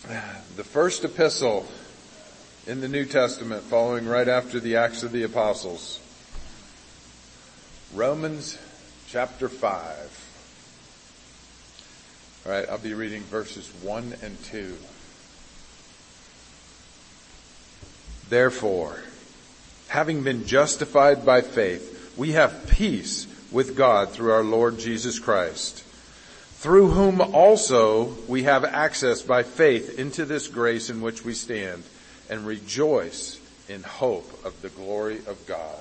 The first epistle in the New Testament, following right after the Acts of the Apostles. Romans chapter 5. All right, I'll be reading verses 1 and 2. Therefore, having been justified by faith, we have peace with God through our Lord Jesus Christ, through whom also we have access by faith into this grace in which we stand, and rejoice in hope of the glory of God.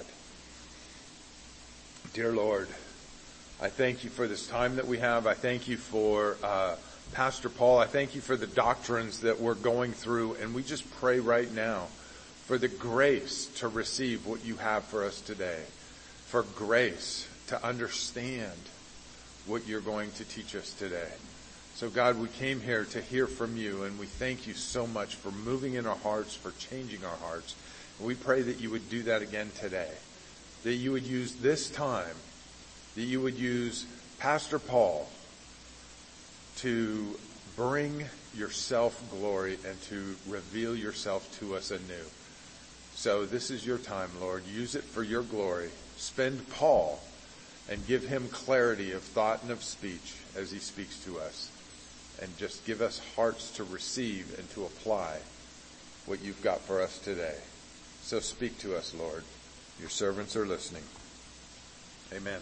Dear Lord, I thank you for this time that we have. I thank you for Pastor Paul. I thank you for the doctrines that we're going through, and we just pray right now for the grace to receive what you have for us today, for grace to understand what you're going to teach us today. So God, we came here to hear from you, and we thank you so much for moving in our hearts, for changing our hearts. And we pray that you would do that again today, that you would use this time, that you would use Pastor Paul to bring yourself glory and to reveal yourself to us anew. So this is your time, Lord. Use it for your glory. Spend Paul and give him clarity of thought and of speech as he speaks to us. And just give us hearts to receive and to apply what you've got for us today. So speak to us, Lord. Your servants are listening. Amen.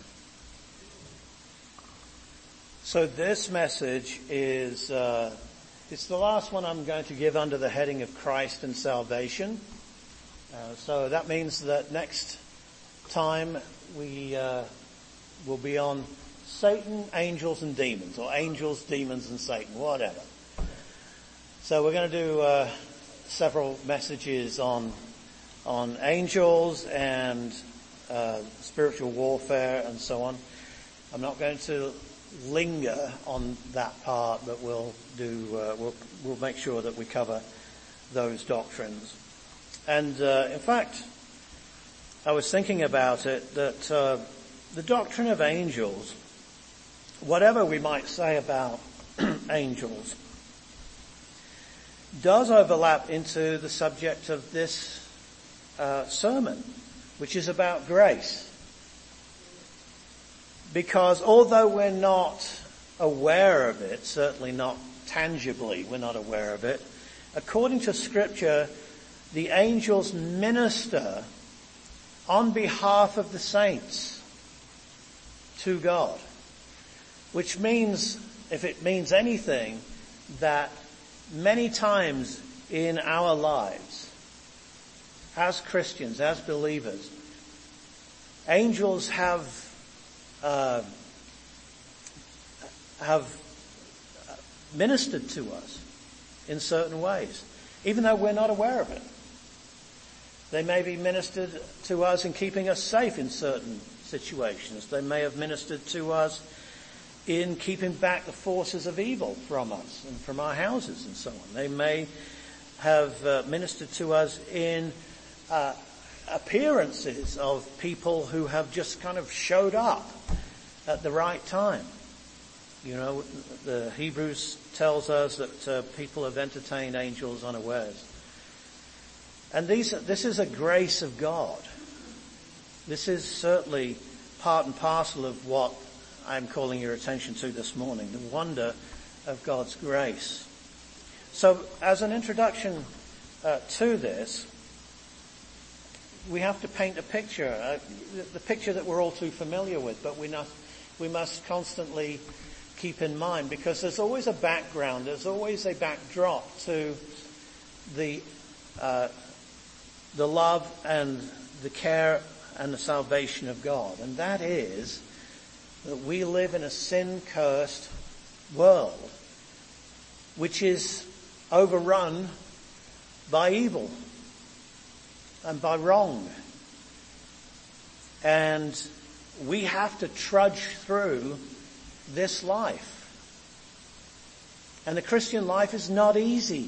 So this message is it's the last one I'm going to give under the heading of Christ and salvation. So that means that next time we will be on Satan, angels and demons, or angels, demons and Satan, whatever. So we're going to do several messages on angels and spiritual warfare and so on. I'm not going to linger on that part, but we'll make sure that we cover those doctrines. And in fact, I was thinking about it that the doctrine of angels, whatever we might say about angels, does overlap into the subject of this sermon, which is about grace. Because although we're not aware of it, certainly not tangibly, we're not aware of it, according to Scripture, the angels minister on behalf of the saints to God. Which means, if it means anything, that many times in our lives, as Christians, as believers, angels have ministered to us in certain ways, even though we're not aware of it. They may be ministered to us in keeping us safe in certain situations. They may have ministered to us in keeping back the forces of evil from us and from our houses and so on. They may have ministered to us in appearances of people who have just kind of showed up at the right time. You know, the Hebrews tells us that people have entertained angels unawares. And this is a grace of God. This is certainly part and parcel of what I'm calling your attention to this morning, the wonder of God's grace. So as an introduction to this, we have to paint a picture, the picture that we're all too familiar with, but we must constantly keep in mind, because there's always a background, there's always a backdrop to the love and the care and the salvation of God. And that is that we live in a sin-cursed world, which is overrun by evil and by wrong. And we have to trudge through this life. And the Christian life is not easy.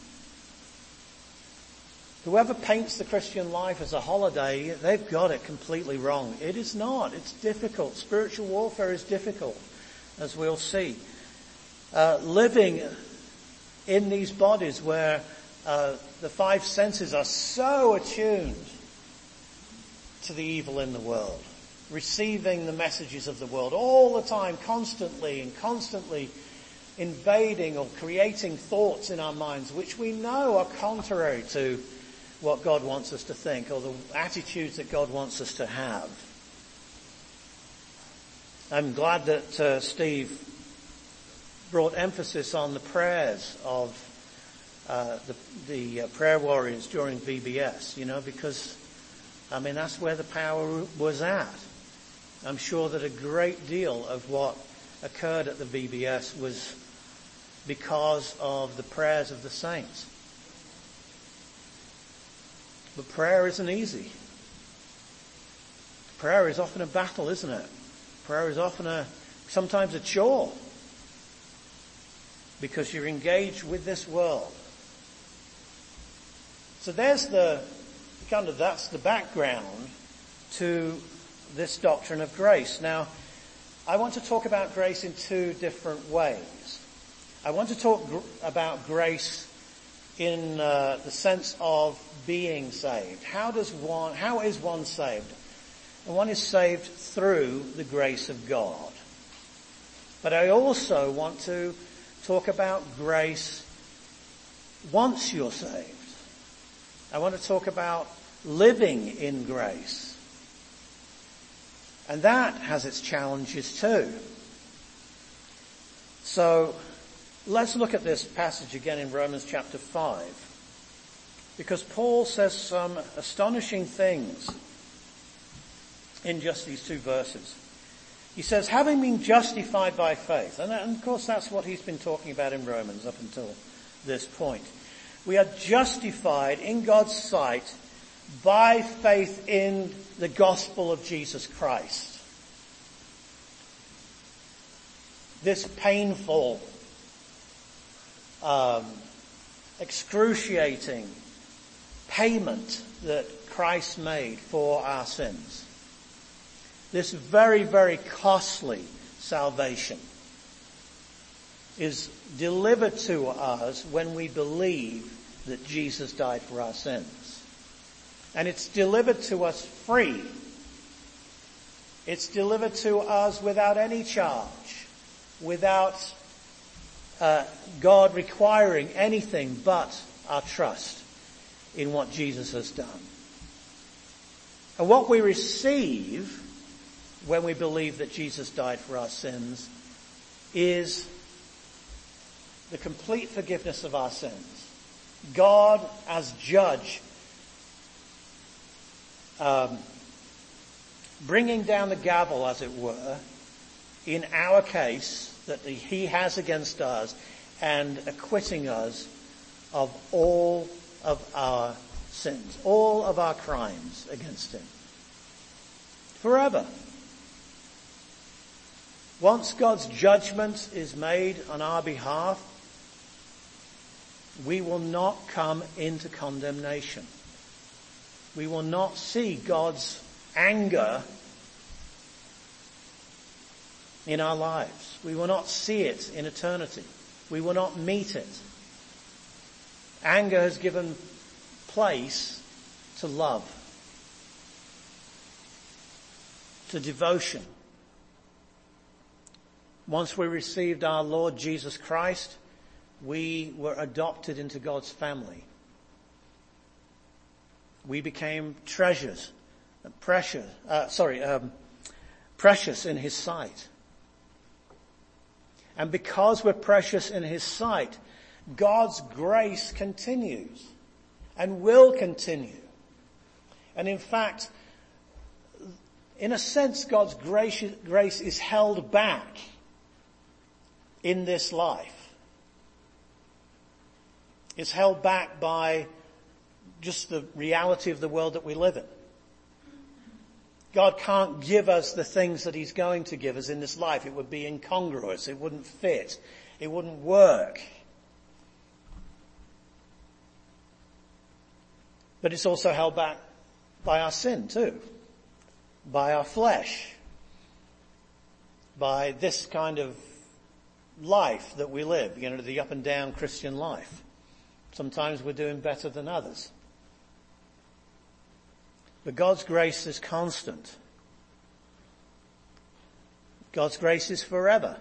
Whoever paints the Christian life as a holiday, they've got it completely wrong. It is not. It's difficult. Spiritual warfare is difficult, as we'll see. Living in these bodies where the five senses are so attuned to the evil in the world, receiving the messages of the world all the time, constantly invading or creating thoughts in our minds which we know are contrary to what God wants us to think or the attitudes that God wants us to have. I'm glad that Steve brought emphasis on the prayers of the prayer warriors during VBS, because, that's where the power was at. I'm sure that a great deal of what occurred at the VBS was because of the prayers of the saints. But prayer isn't easy. Prayer is often a battle, isn't it? Prayer is often sometimes a chore, because you're engaged with this world. So that's the background to this doctrine of grace. Now, I want to talk about grace in two different ways. I want to talk about grace in the sense of being saved. How is one saved? And one is saved through the grace of God. But I also want to talk about grace once you're saved. I want to talk about living in grace. And that has its challenges too. So let's look at this passage again in Romans chapter 5. Because Paul says some astonishing things in just these two verses. He says, having been justified by faith, and of course that's what he's been talking about in Romans up until this point. We are justified in God's sight by faith in the gospel of Jesus Christ. This painful, excruciating payment that Christ made for our sins. This very, very costly salvation is delivered to us when we believe that Jesus died for our sins. And it's delivered to us free. It's delivered to us without any charge, without God requiring anything but our trust in what Jesus has done. And what we receive when we believe that Jesus died for our sins is the complete forgiveness of our sins. God as judge, bringing down the gavel, as it were, in our case that he has against us and acquitting us of all of our sins, all of our crimes against him. Forever. Once God's judgment is made on our behalf, we will not come into condemnation. We will not see God's anger in our lives. We will not see it in eternity. We will not meet it. Anger has given place to love, to devotion. Once we received our Lord Jesus Christ, we were adopted into God's family. We became precious in his sight. And because we're precious in his sight, God's grace continues and will continue. And in fact, in a sense, God's grace is held back in this life. It's held back by just the reality of the world that we live in. God can't give us the things that he's going to give us in this life. It would be incongruous. It wouldn't fit. It wouldn't work. But it's also held back by our sin too. By our flesh. By this kind of life that we live, the up and down Christian life. Sometimes we're doing better than others. But God's grace is constant. God's grace is forever.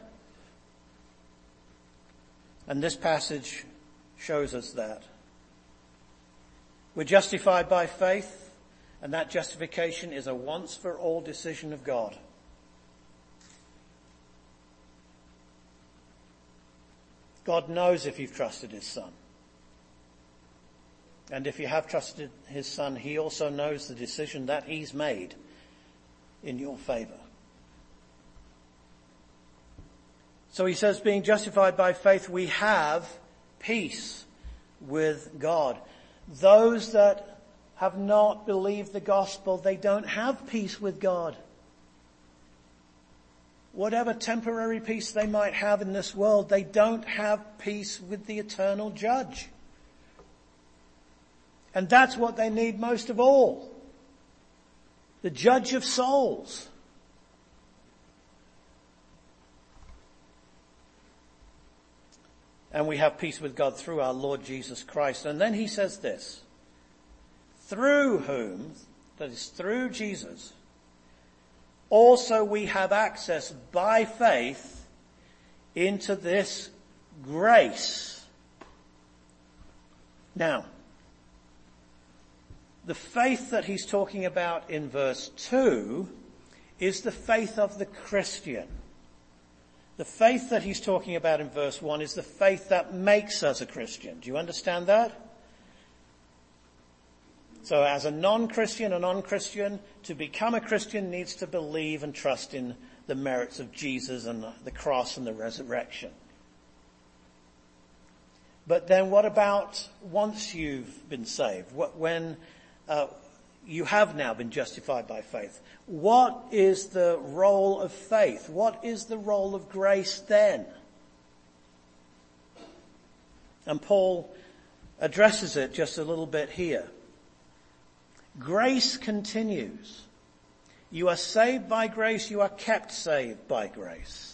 And this passage shows us that. We're justified by faith, and that justification is a once-for-all decision of God. God knows if you've trusted his Son. And if you have trusted his Son, he also knows the decision that he's made in your favor. So he says, being justified by faith, we have peace with God. Those that have not believed the gospel, they don't have peace with God. Whatever temporary peace they might have in this world, they don't have peace with the eternal judge. And that's what they need most of all. The judge of souls. And we have peace with God through our Lord Jesus Christ. And then he says this, through whom, that is through Jesus, also we have access by faith into this grace. Now, the faith that he's talking about in verse 2 is the faith of the Christian. The faith that he's talking about in verse 1 is the faith that makes us a Christian. Do you understand that? So as a non-Christian, to become a Christian needs to believe and trust in the merits of Jesus and the cross and the resurrection. But then what about once you've been saved? When you have now been justified by faith. What is the role of faith? What is the role of grace then? And Paul addresses it just a little bit here. Grace continues. You are saved by grace, you are kept saved by grace.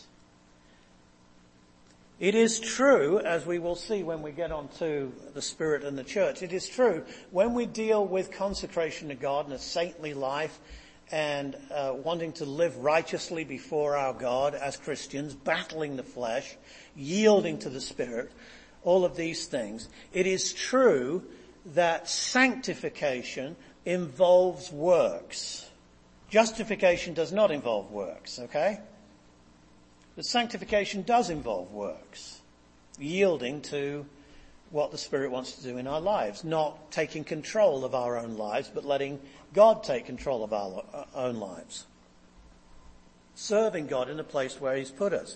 It is true, as we will see when we get on to the Spirit and the church, it is true when we deal with consecration to God and a saintly life and wanting to live righteously before our God as Christians, battling the flesh, yielding to the Spirit, all of these things, it is true that sanctification involves works. Justification does not involve works, okay? But sanctification does involve works, yielding to what the Spirit wants to do in our lives, not taking control of our own lives, but letting God take control of our own lives. Serving God in the place where he's put us.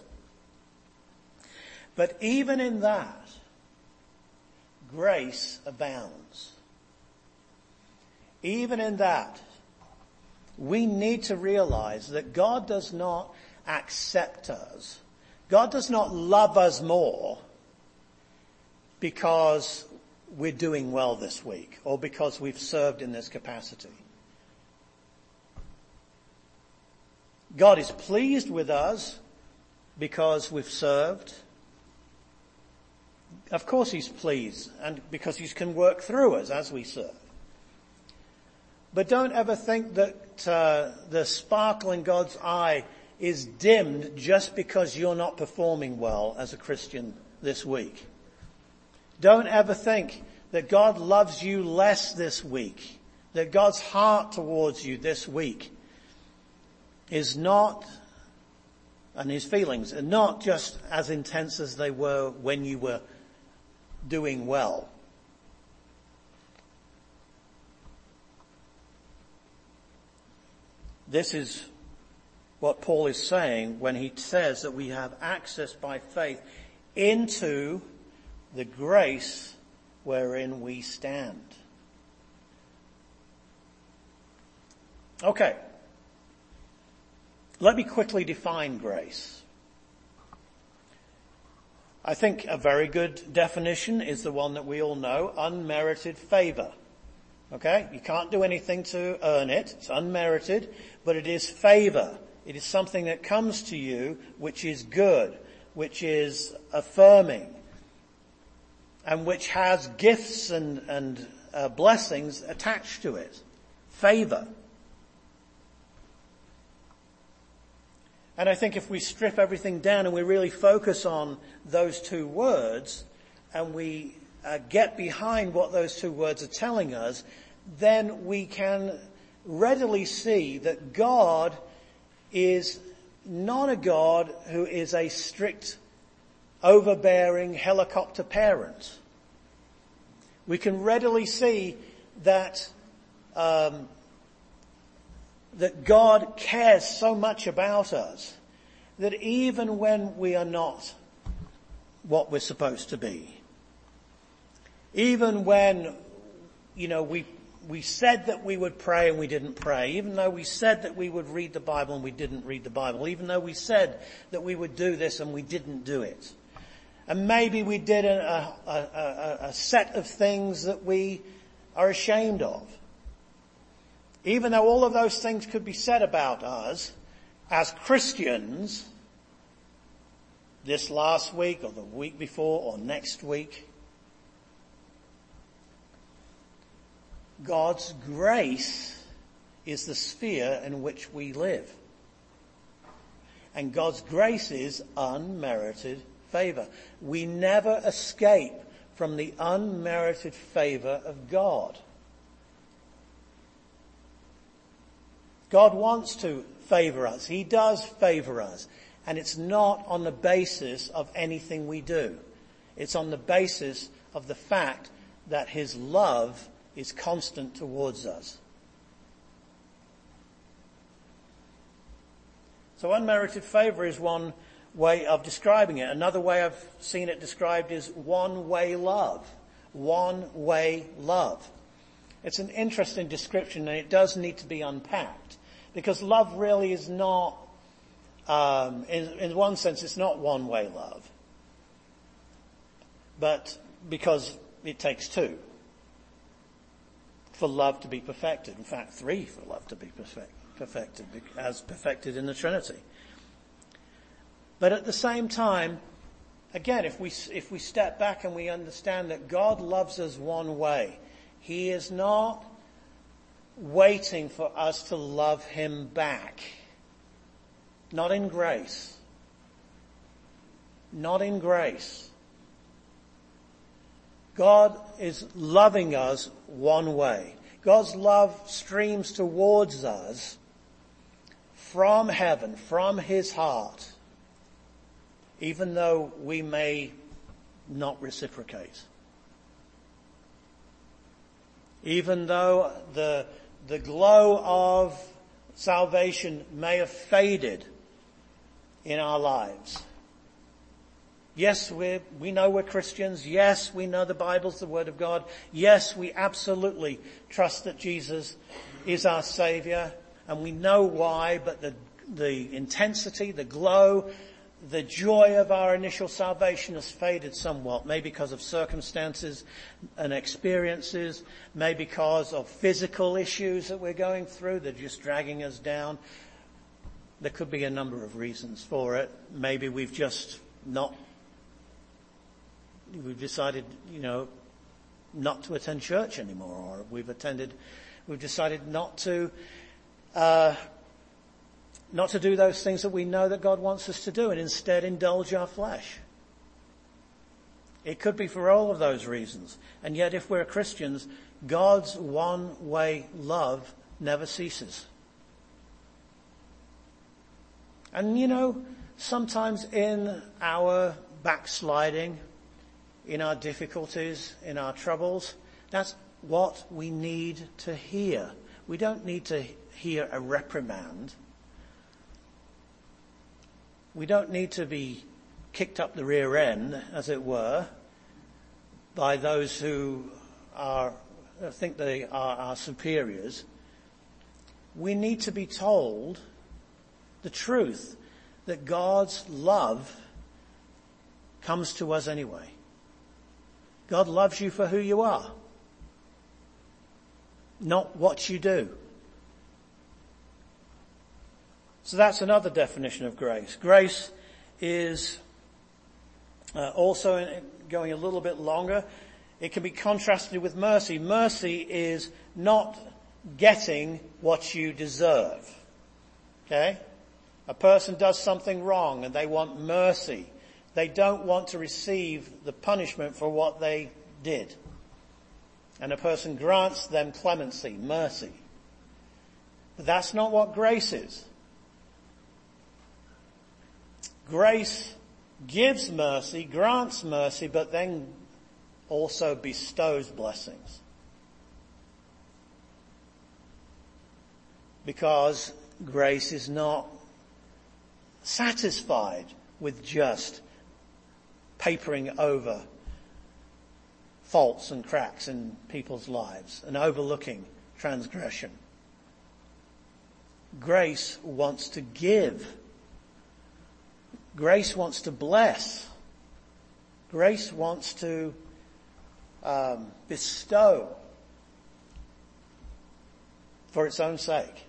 But even in that, grace abounds. Even in that, we need to realize that God does not accept us. God does not love us more because we're doing well this week or because we've served in this capacity. God is pleased with us because we've served. Of course he's pleased, and because he can work through us as we serve. But don't ever think that the sparkle in God's eye is dimmed just because you're not performing well as a Christian this week. Don't ever think that God loves you less this week, that God's heart towards you this week is not, and his feelings are not just as intense as they were when you were doing well. This is what Paul is saying when he says that we have access by faith into the grace wherein we stand. Okay. Let me quickly define grace. I think a very good definition is the one that we all know, unmerited favor. Okay? You can't do anything to earn it. It's unmerited, but it is favor. It is something that comes to you which is good. which is affirming, and which has gifts and blessings attached to it. Favor. And I think if we strip everything down and we really focus on those two words, and we get behind what those two words are telling us, then we can readily see that God is not a God who is a strict, overbearing helicopter parent. We can readily see that that God cares so much about us that even when we are not what we're supposed to be, even when, we said that we would pray and we didn't pray, even though we said that we would read the Bible and we didn't read the Bible, even though we said that we would do this and we didn't do it. And maybe we did a set of things that we are ashamed of. Even though all of those things could be said about us as Christians this last week or the week before or next week, God's grace is the sphere in which we live. And God's grace is unmerited favor. We never escape from the unmerited favor of God. God wants to favor us. He does favor us. And it's not on the basis of anything we do. It's on the basis of the fact that His love is constant towards us. So unmerited favor is one way of describing it. Another way I've seen it described is one-way love. One-way love. It's an interesting description, and it does need to be unpacked, because love really is not, in one sense, it's not one-way love, but because it takes two for love to be perfected. In fact, three for love to be perfected, as perfected in the Trinity. But at the same time, again, if we step back and we understand that God loves us one way, He is not waiting for us to love Him back. Not in grace. Not in grace. God is loving us one way. God's love streams towards us from heaven, from His heart, even though we may not reciprocate. Even though the glow of salvation may have faded in our lives. Yes, we know we're Christians. Yes, we know the Bible's the Word of God. Yes, we absolutely trust that Jesus is our Saviour, and we know why, but the intensity, the glow, the joy of our initial salvation has faded somewhat, maybe because of circumstances and experiences, maybe because of physical issues that we're going through that are just dragging us down. There could be a number of reasons for it. Maybe we've decided, not to attend church anymore, or we've decided not to do those things that we know that God wants us to do, and instead indulge our flesh. It could be for all of those reasons. And yet if we're Christians, God's one-way love never ceases. And sometimes in our backsliding, in our difficulties, in our troubles, that's what we need to hear. We don't need to hear a reprimand. We don't need to be kicked up the rear end, as it were, by those who think they are our superiors. We need to be told the truth that God's love comes to us anyway. God loves you for who you are, not what you do. So that's another definition of grace. Grace is Going a little bit longer, it can be contrasted with mercy. Mercy is not getting what you deserve. Okay? A person does something wrong and they want mercy. They don't want to receive the punishment for what they did. And a person grants them clemency, mercy. But that's not what grace is. Grace gives mercy, grants mercy, but then also bestows blessings. Because grace is not satisfied with just papering over faults and cracks in people's lives and overlooking transgression. Grace wants to give. Grace wants to bless. Grace wants to bestow for its own sake.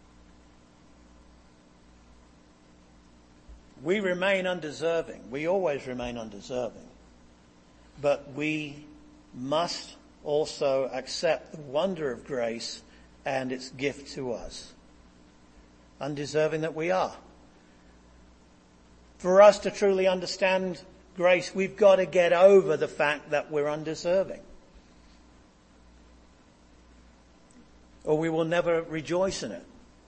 We remain undeserving. We always remain undeserving. But we must also accept the wonder of grace and its gift to us. Undeserving that we are. For us to truly understand grace, we've got to get over the fact that we're undeserving. Or we will never rejoice in it.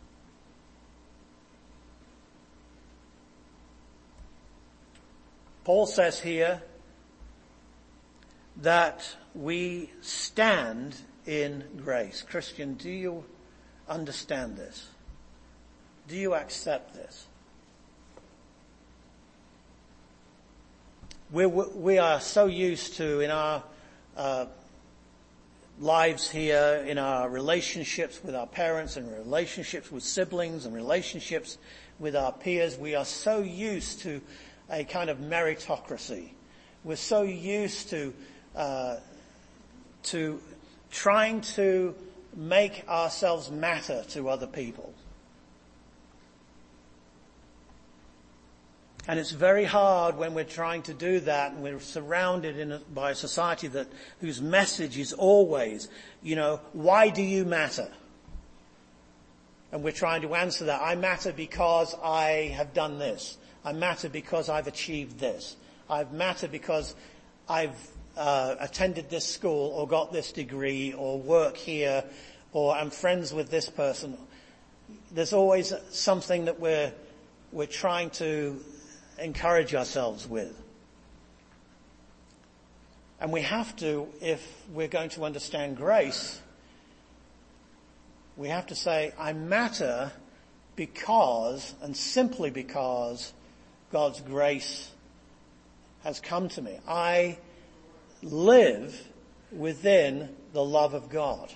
Paul says here that we stand in grace. Christian, do you understand this? Do you accept this? We are so used to, in our lives here, in our relationships with our parents and relationships with siblings and relationships with our peers, we are so used to a kind of meritocracy. We're so used to trying to make ourselves matter to other people. And it's very hard when we're trying to do that and we're surrounded by a society whose message is always, why do you matter? And we're trying to answer that. I matter because I have done this. I matter because I've achieved this. I matter because I've attended this school or got this degree or work here or I'm friends with this person. There's always something that we're trying to encourage ourselves with. And we have to, if we're going to understand grace, we have to say, I matter because, and simply because, God's grace has come to me. I live within the love of God.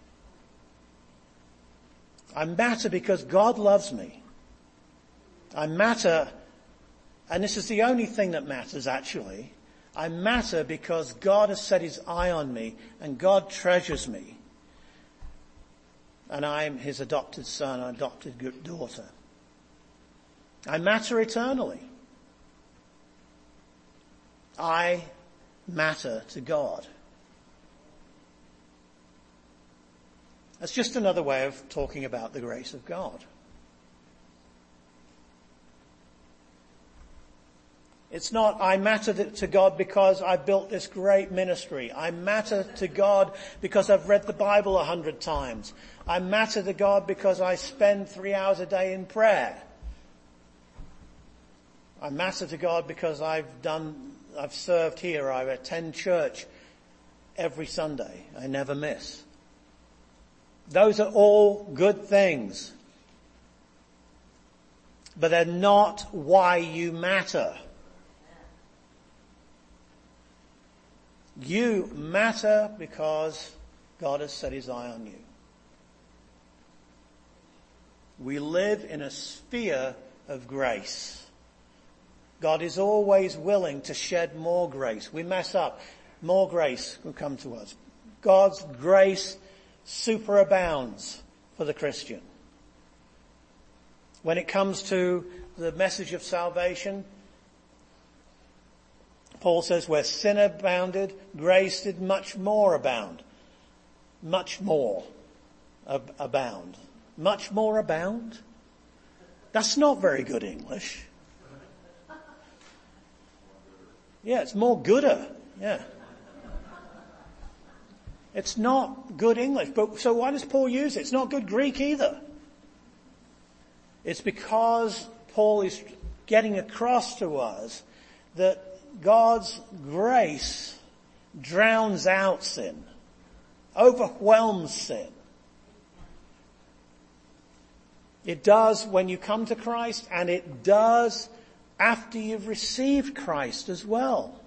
I matter because God loves me. I matter, and this is the only thing that matters actually. I matter because God has set his eye on me and God treasures me. And I'm his adopted son, adopted daughter. I matter eternally. I matter to God. That's just another way of talking about the grace of God. It's not, I matter to God because I built this great ministry. I matter to God because I've read the Bible 100 times. I matter to God because I spend 3 hours a day in prayer. I matter to God because I've served here. I attend church every Sunday. I never miss. Those are all good things. But they're not why you matter. You matter because God has set his eye on you. We live in a sphere of grace. God is always willing to shed more grace. We mess up, more grace will come to us. God's grace superabounds for the Christian. When it comes to the message of salvation, Paul says, where sin abounded, grace did much more abound. Much more abound. Much more abound? That's not very good English. Yeah, it's more gooder. Yeah. It's not good English. But so why does Paul use it? It's not good Greek either. It's because Paul is getting across to us that God's grace drowns out sin, overwhelms sin. It does when you come to Christ, and it does after you've received Christ as well.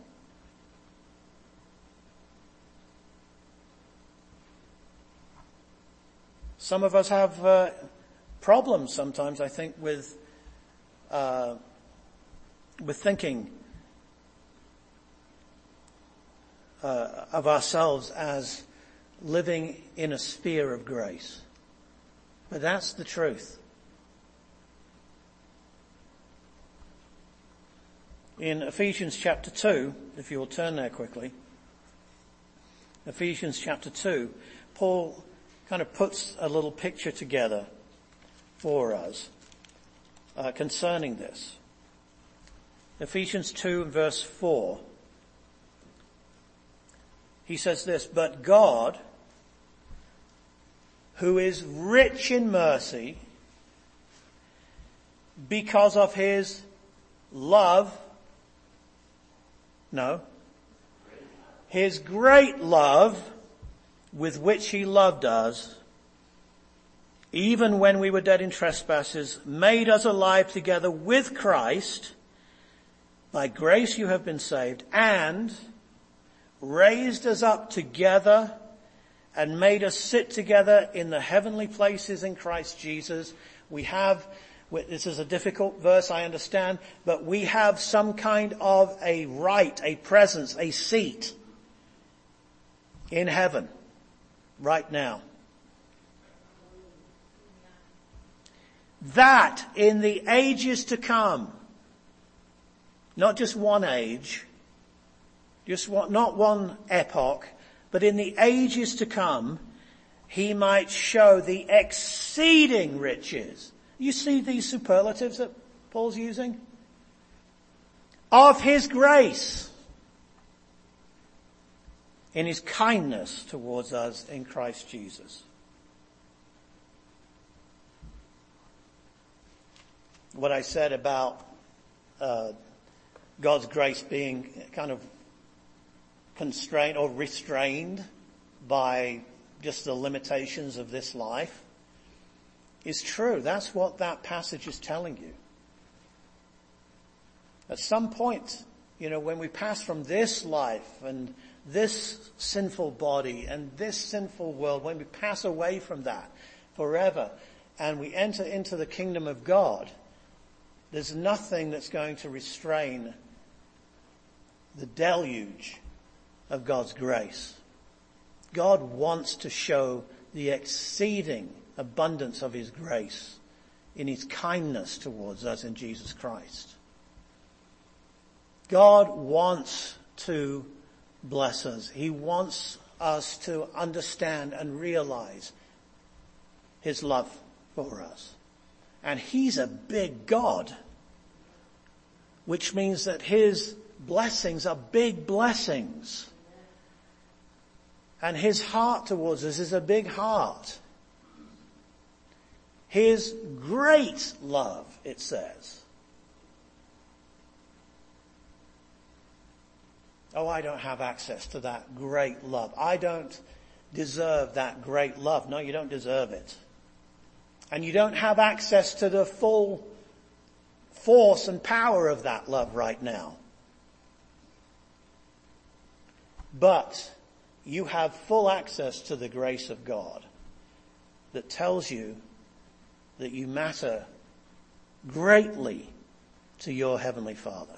Some of us have problems sometimes, I think, with thinking of ourselves as living in a sphere of grace. But that's the truth. In Ephesians chapter 2, if you'll turn there quickly, Ephesians chapter 2, Paul kind of puts a little picture together for us concerning this. Ephesians 2 and verse 4. He says this, but God, who is rich in mercy, because of his love, his great love with which he loved us, even when we were dead in trespasses, made us alive together with Christ. By grace you have been saved, and raised us up together and made us sit together in the heavenly places in Christ Jesus. This is a difficult verse, I understand, but we have some kind of a right, a presence, a seat in heaven right now. That in the ages to come, not just one age, not one epoch, but in the ages to come, he might show the exceeding riches. You see these superlatives that Paul's using? Of his grace in his kindness towards us in Christ Jesus. What I said about God's grace being kind of constrained or restrained by just the limitations of this life is true. That's what that passage is telling you. At some point, when we pass from this life and this sinful body and this sinful world, when we pass away from that forever and we enter into the kingdom of God, there's nothing that's going to restrain the deluge of God's grace. God wants to show the exceeding abundance of his grace in his kindness towards us in Jesus Christ. God wants to bless us. He wants us to understand and realize his love for us. And he's a big God, which means that his blessings are big blessings. And his heart towards us is a big heart. His great love, it says. Oh, I don't have access to that great love. I don't deserve that great love. No, you don't deserve it. And you don't have access to the full force and power of that love right now. But you have full access to the grace of God that tells you that you matter greatly to your Heavenly Father.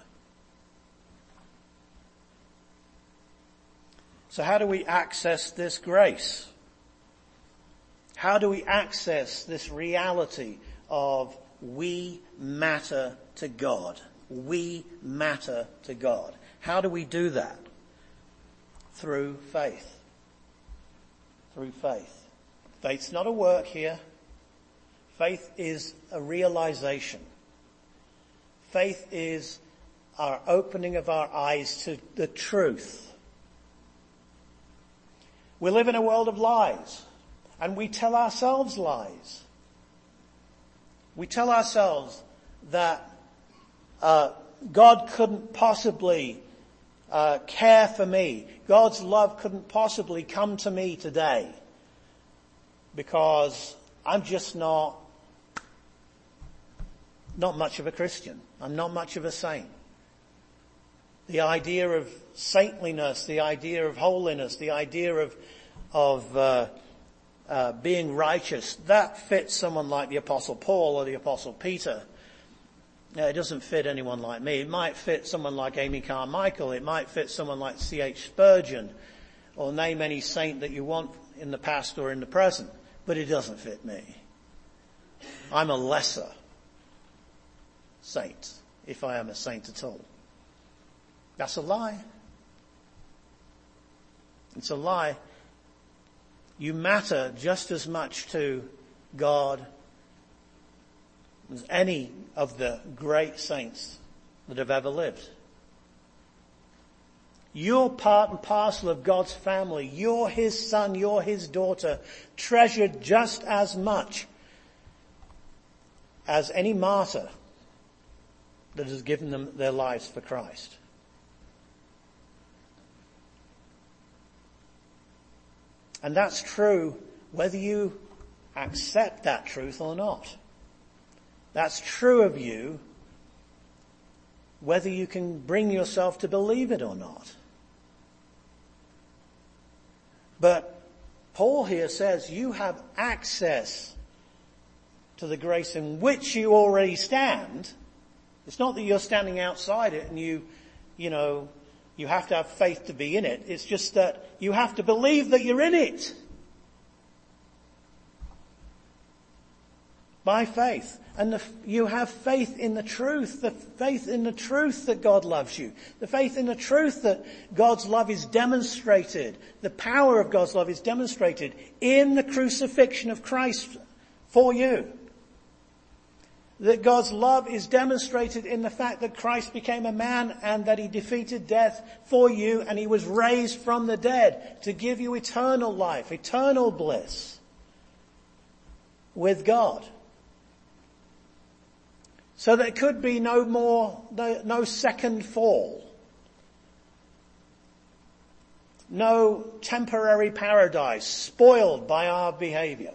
So how do we access this grace? How do we access this reality of we matter to God? We matter to God. How do we do that? Through faith. Through faith. Faith's not a work here. Faith is a realization. Faith is our opening of our eyes to the truth. We live in a world of lies, and we tell ourselves lies. We tell ourselves that God couldn't possibly care for me. God's love couldn't possibly come to me today because I'm just not much of a Christian. I'm not much of a saint. The idea of saintliness, the idea of holiness, the idea of being righteous, that fits someone like the Apostle Paul or the Apostle Peter. It doesn't fit anyone like me. It might fit someone like Amy Carmichael. It might fit someone like C.H. Spurgeon, or name any saint that you want in the past or in the present. But it doesn't fit me. I'm a lesser saint, if I am a saint at all. That's a lie. It's a lie. You matter just as much to God as any of the great saints that have ever lived. You're part and parcel of God's family. You're His son, you're His daughter, treasured just as much as any martyr that has given them their lives for Christ. And that's true whether you accept that truth or not. That's true of you whether you can bring yourself to believe it or not. But Paul here says you have access to the grace in which you already stand. It's not that you're standing outside it and you have to have faith to be in it. It's just that you have to believe that you're in it. By faith. And you have faith in the truth. The faith in the truth that God loves you. The faith in the truth that God's love is demonstrated. The power of God's love is demonstrated in the crucifixion of Christ for you. That God's love is demonstrated in the fact that Christ became a man and that He defeated death for you and He was raised from the dead to give you eternal life, eternal bliss with God. So there could be no second fall. No temporary paradise spoiled by our behavior.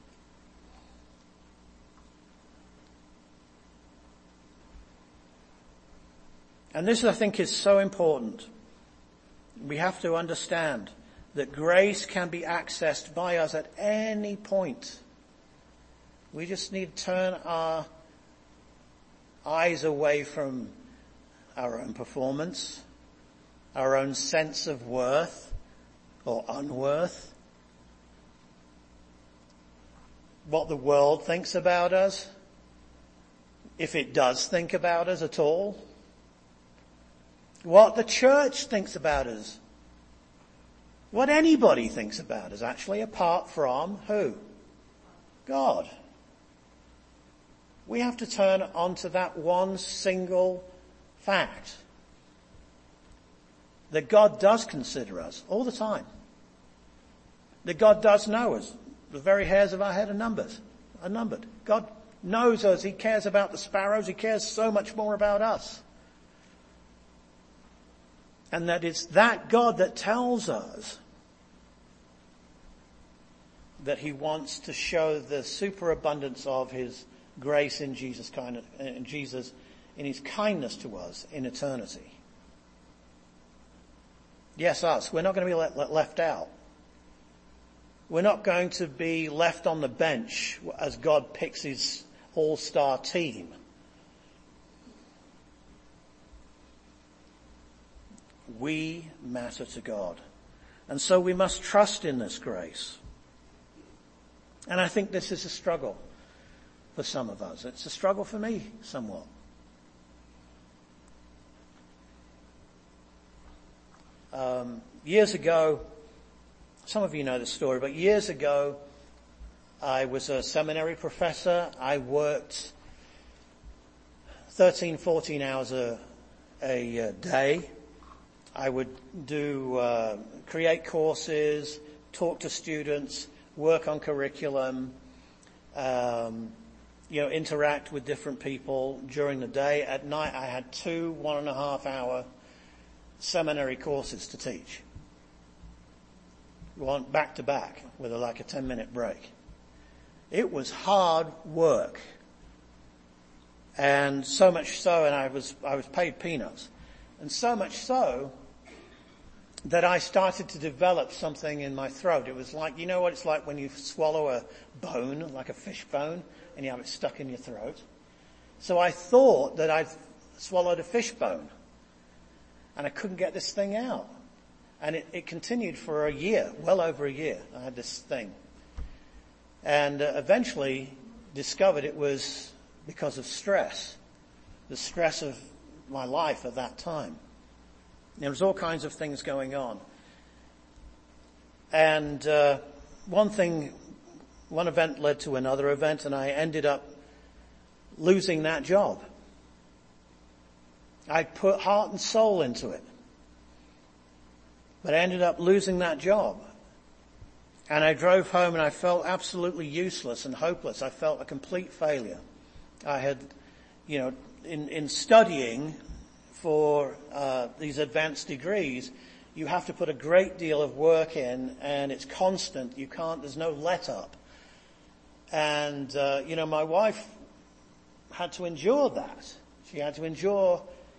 And this, I think, is so important. We have to understand that grace can be accessed by us at any point. We just need to turn our eyes away from our own performance, our own sense of worth or unworth, what the world thinks about us, if it does think about us at all, what the church thinks about us, what anybody thinks about us actually, apart from who? God. We have to turn onto that one single fact. That God does consider us all the time. That God does know us. The very hairs of our head are numbered. God knows us. He cares about the sparrows. He cares so much more about us. And that it's that God that tells us that He wants to show the superabundance of His grace in Jesus in His kindness to us in eternity. Yes, us. We're not going to be left out. We're not going to be left on the bench as God picks His all-star team. We matter to God. And so we must trust in this grace. And I think this is a struggle for some of us. It's a struggle for me somewhat. Years ago, some of you know the story, but years ago, I was a seminary professor. I worked 13, 14 hours a day. I would create courses, talk to students, work on curriculum, interact with different people during the day. At night, I had 2 1.5-hour seminary courses to teach. One back to back with a 10-minute break. It was hard work. And so much so, and I was paid peanuts. And so much so that I started to develop something in my throat. It was like, you know what it's like when you swallow a bone, like a fish bone, and you have it stuck in your throat? So I thought that I'd swallowed a fish bone. And I couldn't get this thing out. And it continued for a year, well over a year. I had this thing. And eventually discovered it was because of stress. The stress of my life at that time. There was all kinds of things going on. And one event led to another event, and I ended up losing that job. I put heart and soul into it. But I ended up losing that job. And I drove home and I felt absolutely useless and hopeless. I felt a complete failure. I had, in studying for these advanced degrees, you have to put a great deal of work in, and it's constant. There's no let up. And, my wife had to endure that. She had to endure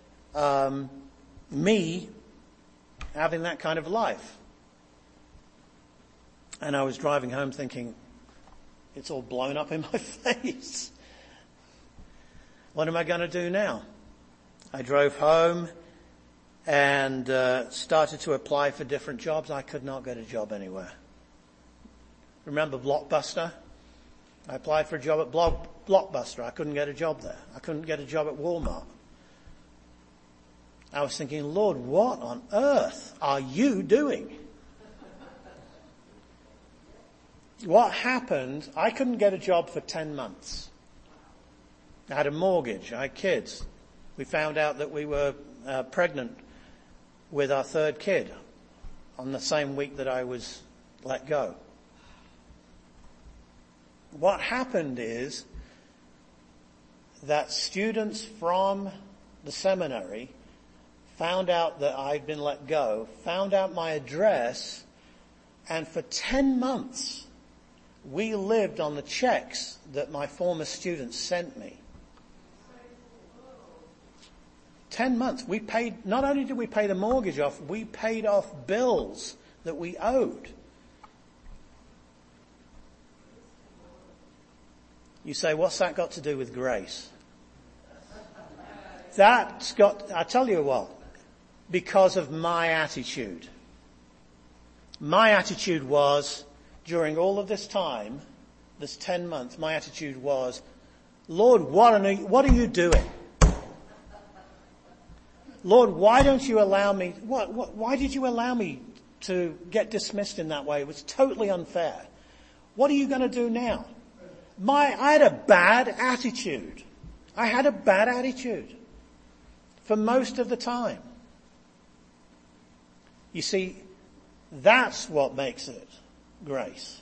me having that kind of life. And I was driving home thinking, it's all blown up in my face. What am I going to do now? I drove home and started to apply for different jobs. I could not get a job anywhere. Remember Blockbuster? I applied for a job at Blockbuster. I couldn't get a job there. I couldn't get a job at Walmart. I was thinking, Lord, what on earth are you doing? What happened? I couldn't get a job for 10 months. I had a mortgage. I had kids. We found out that we were pregnant with our third kid on the same week that I was let go. What happened is that students from the seminary found out that I'd been let go, found out my address, and for 10 months we lived on the checks that my former students sent me. 10 months. We paid, not only did we pay the mortgage off, we paid off bills that we owed. You say, what's that got to do with grace? I tell you what, because of my attitude. My attitude was, during all of this time, this 10 months, my attitude was, Lord, what are you doing? Lord, why don't you allow me, why did you allow me to get dismissed in that way? It was totally unfair. What are you going to do now? I had a bad attitude. I had a bad attitude for most of the time. You see, that's what makes it grace.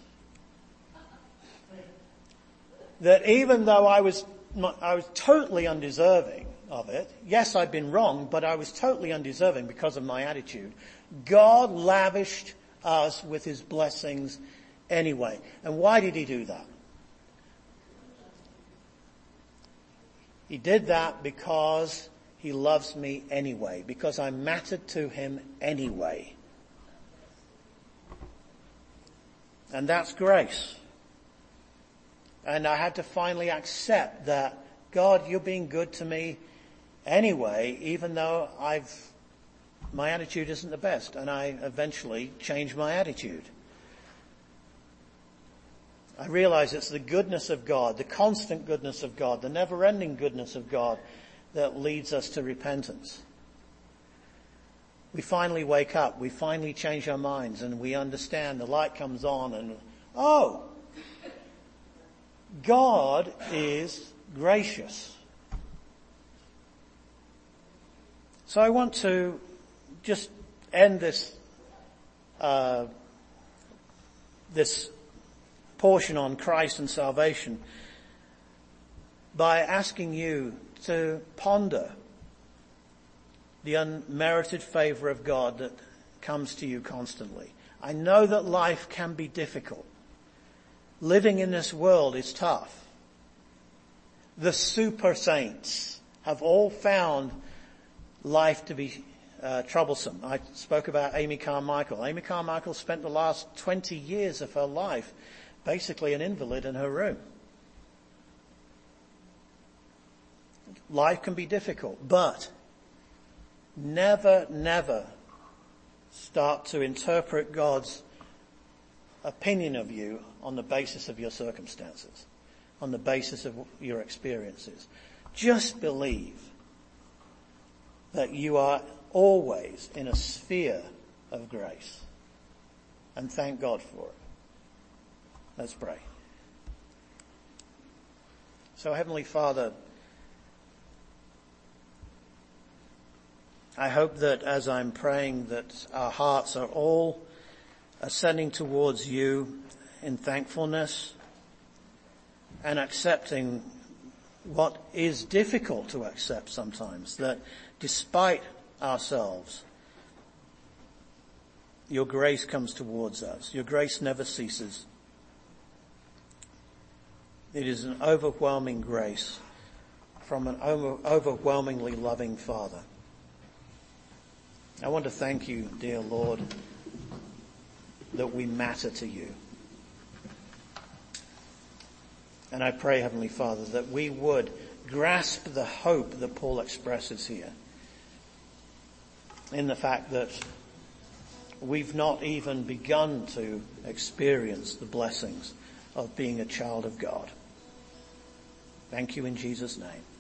That even though I was totally undeserving of it, yes, I'd been wrong, but I was totally undeserving because of my attitude. God lavished us with his blessings anyway. And why did he do that? He did that because he loves me anyway, because I mattered to him anyway. And that's grace. And I had to finally accept that, God, you're being good to me anyway, even though my attitude isn't the best. And I eventually changed my attitude. I realize it's the goodness of God, the constant goodness of God, the never-ending goodness of God that leads us to repentance. we finally wake up, we finally change our minds, and we understand, the light comes on, and oh, God is gracious. So I want to just end this portion on Christ and salvation by asking you to ponder the unmerited favor of God that comes to you constantly. I know that life can be difficult. Living in this world is tough. The super saints have all found life to be troublesome. I spoke about Amy Carmichael. Amy Carmichael spent the last 20 years of her life basically an invalid in her room. Life can be difficult, but never start to interpret God's opinion of you on the basis of your circumstances, on the basis of your experiences. Just believe that you are always in a sphere of grace, and thank God for it. Let's pray. So, Heavenly Father, I hope that as I'm praying that our hearts are all ascending towards you in thankfulness and accepting what is difficult to accept sometimes, that despite ourselves, your grace comes towards us. Your grace never ceases. It is an overwhelming grace from an overwhelmingly loving Father. I want to thank you, dear Lord, that we matter to you. And I pray, Heavenly Father, that we would grasp the hope that Paul expresses here in the fact that we've not even begun to experience the blessings of being a child of God. Thank you in Jesus' name.